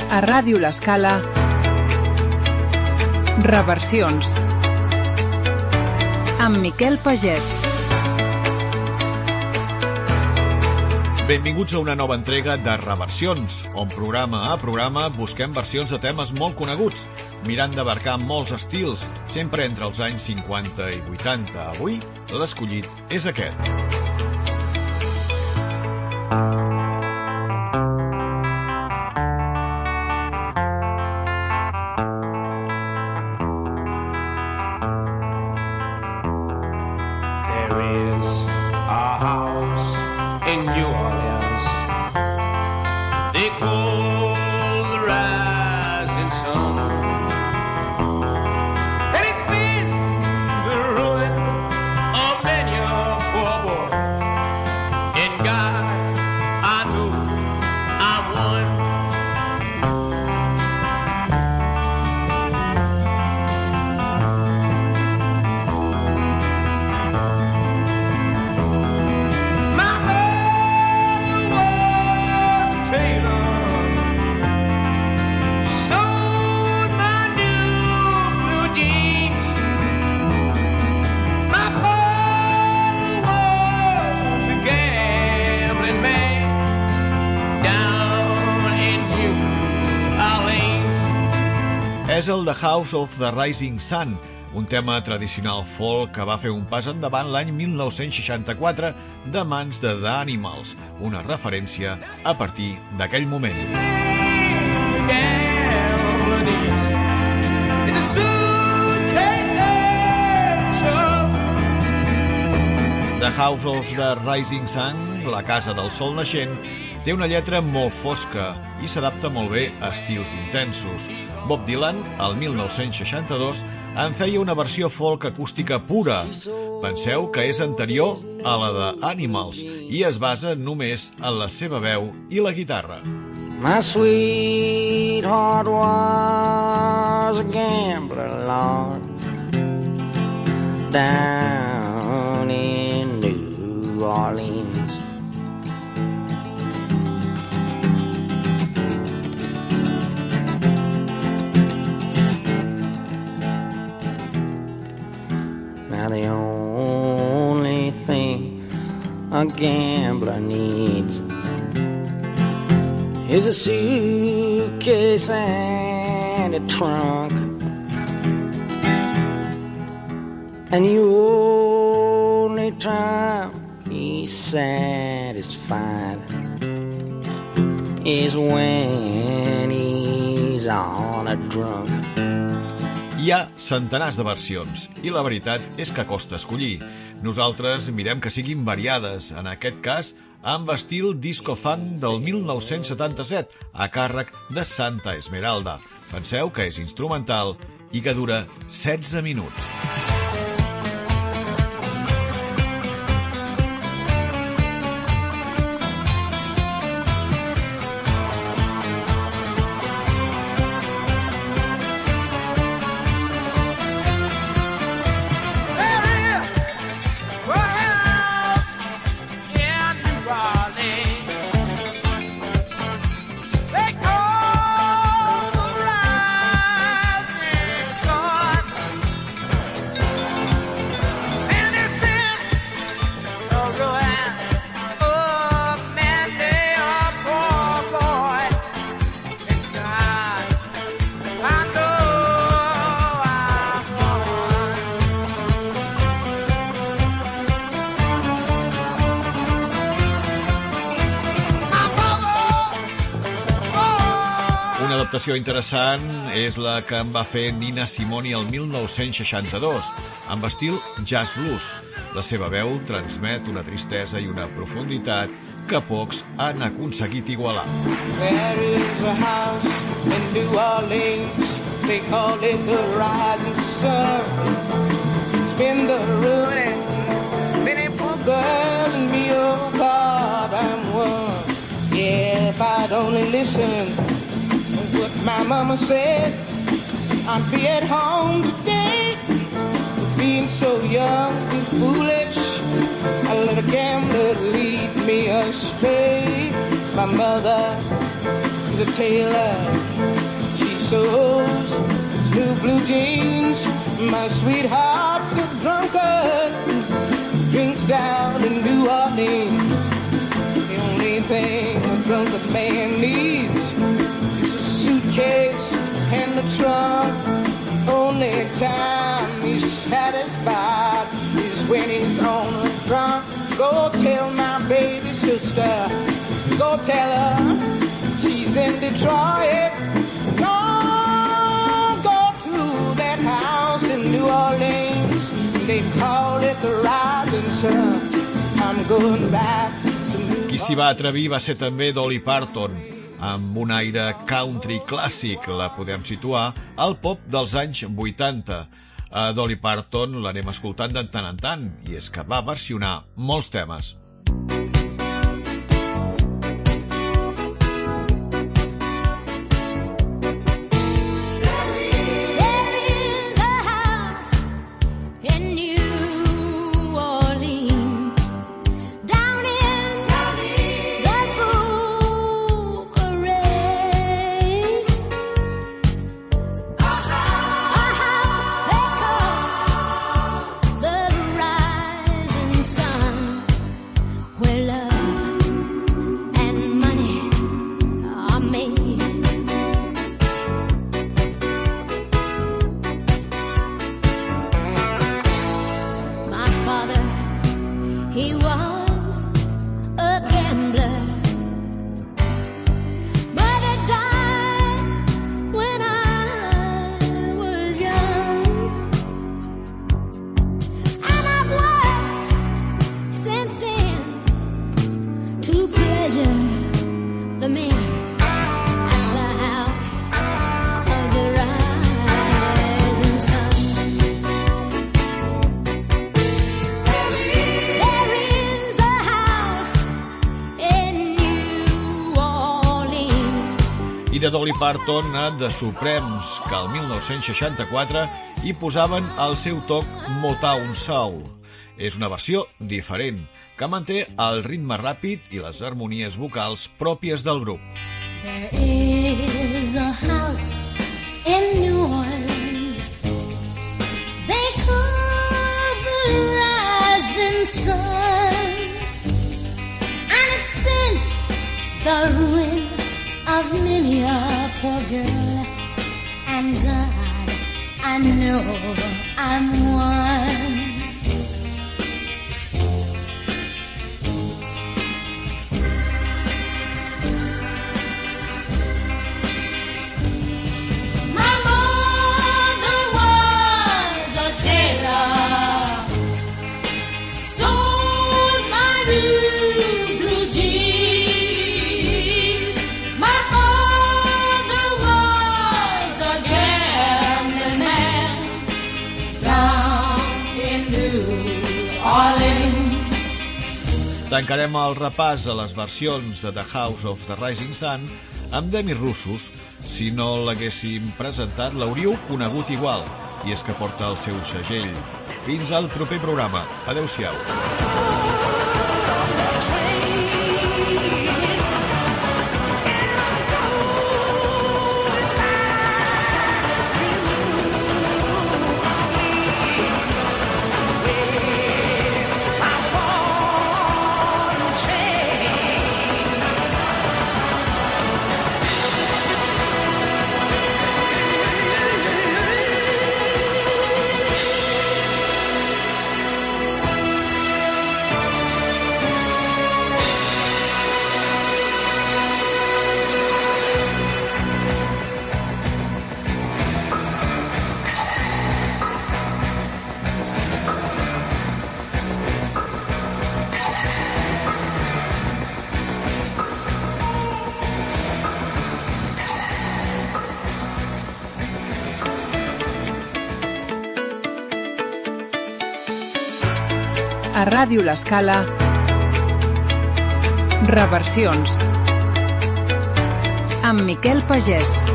A Ràdio L'Escala, Reversions, amb Miquel Pagès. Benvinguts a una nova entrega de Reversions, on programa a programa busquem versions de temes molt coneguts, mirant d'abarcar molts estils, sempre entre els anys 50 i 80. Avui, l'escollit és aquest. És el The House of the Rising Sun, un tema tradicional folk que va fer un pas endavant l'any 1964 de mans de The Animals, una referència a partir d'aquell moment. The House of the Rising Sun, la casa del sol naixent, té una lletra molt fosca i s'adapta molt bé a estils intensos. Bob Dylan, el 1962, en feia una versió folk acústica pura. Penseu que és anterior a la de Animals i es basa només en la seva veu i la guitarra. My sweetheart was a gambler, Lord, down in New Orleans. Now the only thing a gambler needs is a suitcase and a trunk, and the only time he's satisfied is when he's on a drunk. Hi ha centenars de versions, i la veritat és que costa escollir. Nosaltres mirem que siguin variades, en aquest cas, amb estil disco-funk del 1977, a càrrec de Santa Esmeralda. Penseu que és instrumental i que dura 16 minuts. Una adaptació interessant és la que en va fer Nina Simone el 1962, amb estil jazz blues. La seva veu transmet una tristesa i una profunditat que pocs han aconseguit igualar. There is a house in New Orleans, they call it the Rising Sun. It's been the ruin, many poor girls and me, oh God, I'm one. Yeah, if I'd only listen to what my mama said, I'd be at home today. Being so young and foolish, I let a gambler lead me astray. My mother the tailor. She sews new blue jeans. My sweetheart's a drunkard, drinks down in New Orleans. The only thing a drunkard man needs is a suitcase and a trunk. Only time he's satisfied is when he's on a drunk. Go tell my baby sister, go tell her she's in Detroit. Don't go to that house in New Orleans. They call it the Rising Sun. I'm going back to New Orleans. Qui s'hi va atrevir va ser també Dolly Parton, amb un aire country clàssic. La podem situar al pop dels anys 80. A Dolly Parton l'anem escoltant de tant en tant, i és que va versionar molts temes. He was a gambler. Mother died when I was young, and I've worked since then to pleasure the men at the house of the rising sun. I de Dolly Parton a The Supremes, que el 1964 hi posaven el seu toc Motown Soul. És una versió diferent, que manté el ritme ràpid i les harmonies vocals pròpies del grup. There is a house in New Orleans they call the Rising Sun, and it's been the ruin of many a poor girl, and God, I know I'm one. My mother was a tailor, sold my blue jeans. My father was a gambling man down in New Orleans. Tancarem el repàs a les versions de The House of the Rising Sun amb Demi Russos. Si no l'haguéssim presentat, l'hauríeu conegut igual, i és que porta el seu segell. Fins al proper programa. Adéu-siau. A Ràdio L'Escala, Reversions, amb Miquel Pagès.